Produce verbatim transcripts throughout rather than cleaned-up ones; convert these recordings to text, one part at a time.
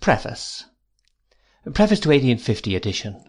Preface. Preface to eighteen fifty edition.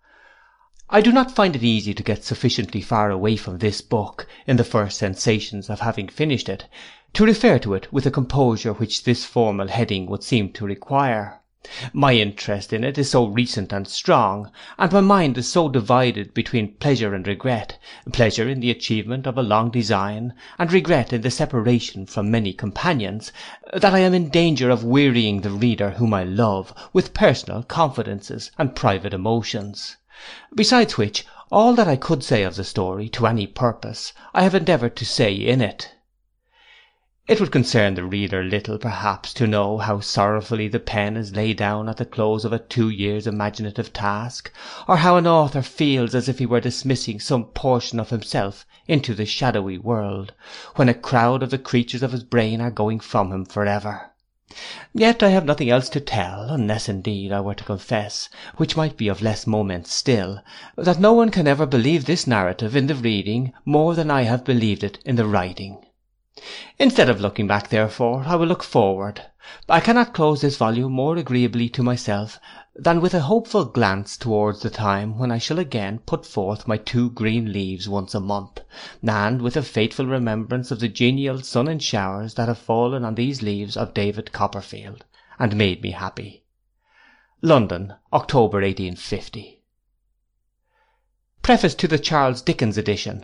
I do not find it easy to get sufficiently far away from this book, in the first sensations of having finished it, to refer to it with the composure which this formal heading would seem to require. My interest in it is so recent and strong, and my mind is so divided between pleasure and regret, pleasure in the achievement of a long design, and regret in the separation from many companions, that I am in danger of wearying the reader whom I love, with personal confidences and private emotions. Besides which, all that I could say of the story, to any purpose, I have endeavoured to say in it. It would concern the reader little, perhaps, to know how sorrowfully the pen is laid down at the close of a two years' imaginative task, or how an author feels as if he were dismissing some portion of himself into the shadowy world, when a crowd of the creatures of his brain are going from him for ever. Yet I have nothing else to tell, unless indeed I were to confess, which might be of less moment still, that no one can ever believe this narrative in the reading more than I have believed it in the writing. Instead of looking back, therefore, I will look forward. I cannot close this volume more agreeably to myself than with a hopeful glance towards the time when I shall again put forth my two green leaves once a month, and with a faithful remembrance of the genial sun and showers that have fallen on these leaves of David Copperfield, and made me happy. London, October eighteen fifty. Preface to the Charles Dickens edition.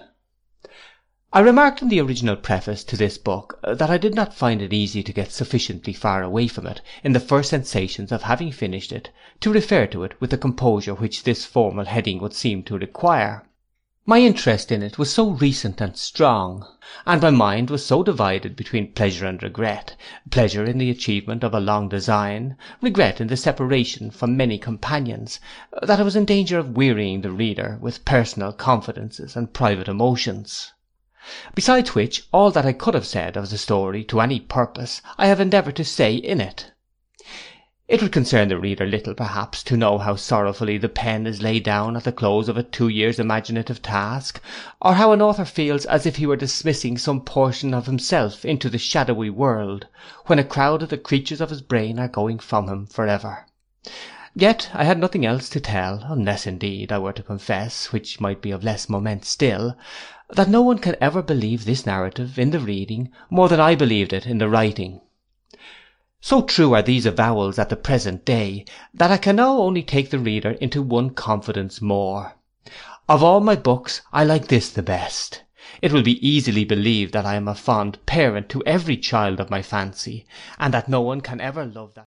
I remarked in the original preface to this book that I did not find it easy to get sufficiently far away from it, in the first sensations of having finished it, to refer to it with the composure which this formal heading would seem to require. My interest in it was so recent and strong, and my mind was so divided between pleasure and regret, pleasure in the achievement of a long design, regret in the separation from many companions, that I was in danger of wearying the reader with personal confidences and private emotions. Besides which, all that I could have said of the story to any purpose, I have endeavoured to say in it. It would concern the reader little, perhaps, to know how sorrowfully the pen is laid down at the close of a two years' imaginative task, or how an author feels as if he were dismissing some portion of himself into the shadowy world, when a crowd of the creatures of his brain are going from him for ever. Yet I had nothing else to tell, unless indeed I were to confess, which might be of less moment still, that no one can ever believe this narrative in the reading more than I believed it in the writing. So true are these avowals at the present day, that I can now only take the reader into one confidence more. Of all my books I like this the best. It will be easily believed that I am a fond parent to every child of my fancy, and that no one can ever love that